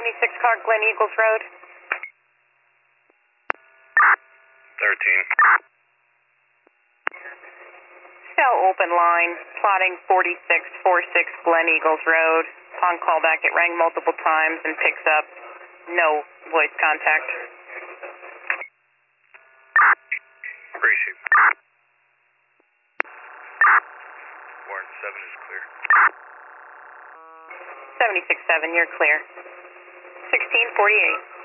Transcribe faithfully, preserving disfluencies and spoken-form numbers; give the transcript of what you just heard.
seventy-six car, Glen Eagles Road. thirteen. Cell open line, plotting forty-six forty-six Glen Eagles Road. Upon callback, it rang multiple times and picks up. No voice contact. Appreciate it. Warren seven is clear. seventy-six seven, you're clear. sixteen forty-eight.